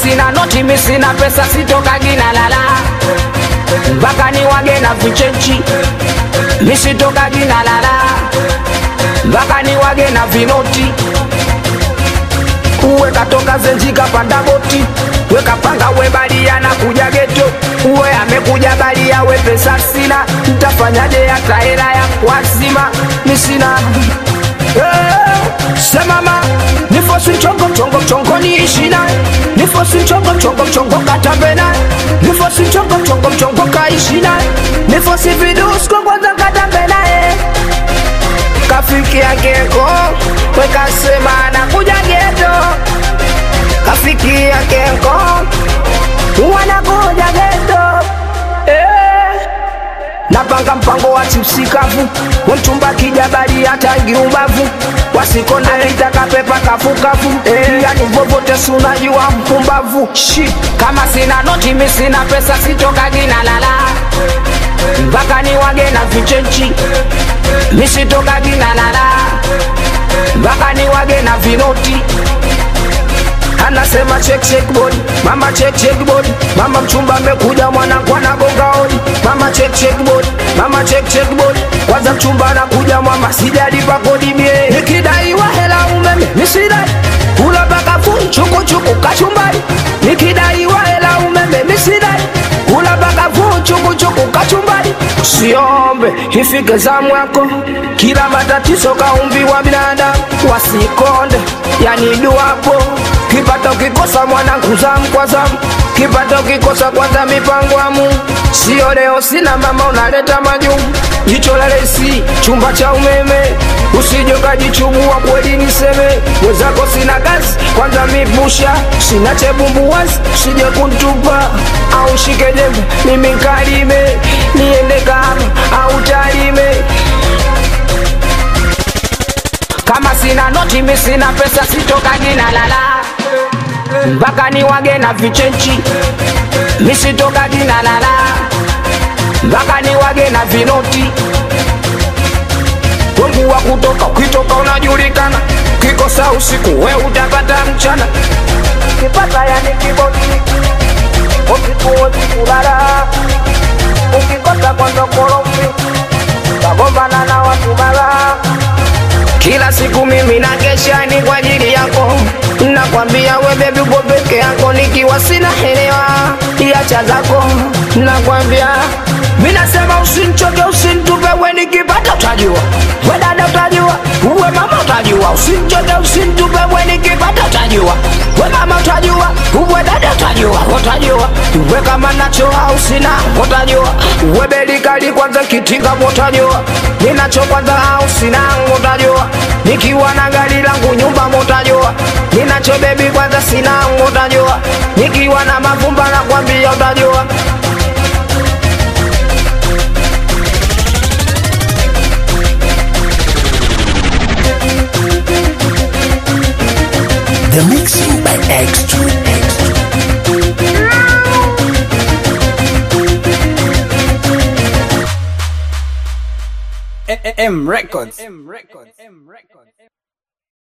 sina noti mi sina pesa sitokagi na lala, mpaka ni wage na vichenchi mi sitokagi na lala, mpaka ni wage na vinoti. Uwe katoka Zenji kapanda boti, we kapanga we balia na kuja geto, uwe amekuja balia we pesa sina, nitafanyaje hata hela ya kuazima mi sina. Semama nifosi chongo chongo chongo ni ishina, nifosi chongo chongo chongo katabena, nifosi chongo chongo chongo kaishina, nifosi vidus kwa kwanza katabena. Kafiki ya geko weka sema na kuja geto, kafiki ya geko wana kuja geto. Napanga mpango wa chipsi kavu, mtumba kijabali hatangi ubavu, wasiko na litaka pepa kafu kafu. Yani vovote sunajua mpumbavu. Shit, kama sina noti mi sina pesa sitokagi na lala, mpaka ni wage na vichenchi mi sitokagi na lala, mpaka ni wage na vinoti. Anasema check body, mama check body, mama mchumba mekuja mwana kwa na gonga hodi. Mama check body, mama check body, kwanza mchumba anakuja mama sijalipa kodi mie. Nikidaiwa hela umeme misidai, kula baka fun chuku chuku kachumbari. Nikidaiwa hela umeme misidai, kula baka fun chuku chuku kachumbari. Siombe ifike zamu yako, kila matatizo kaumbiwa binadamu, wasikonde yani duapo. Kipata ukikosa mwanangu zamu kwa zamu, kipata ukikosa kwanza mipango amu. Sio leo sina mama unaleta majumu, jicho la lesi chumba cha umeme, usije kajichubua kweli niseme. Wezako sina kazi kwanza mipusha, sina chebumbu wazi usije kuntupa, au shike jembe mimi kalime, niende kama au talime. Kama sina noti mi sina pesa sitokagi na lala, mpaka ni wage na vichenchi mi sitokagi na lala, mpaka ni wage na vinoti. Wangu wa kutoka ukitoka unajulikana, kikosa usiku we utapata mchana. Kipata yani kibodi ukikuozi kulala, ukikosa kwanza korofi kagombana na watu mara. Kila siku mimi na kesha ni kwa ajili yako, nakwambia we baby uko peke yako, nikiwa sina helewa iacha zako. Nakwambia mimi nasema usinichoke usinitupe, we nikipata utajua, we dada utajua, we mama utajua. Usinichoke usinitupe, we nikipata utajua, we mama utajua, we dada utajua, utajua. We kama nacho au sina utajua, we beli kali kwanza kitinga utajua, ninacho kwanza au sina utajua. Nikiwa na gari langu nyumba utajua, ninacho baby kwanza sina utajua. Nikiwa na mavumba nakwambia utajua. The mixing by Extra. M Records.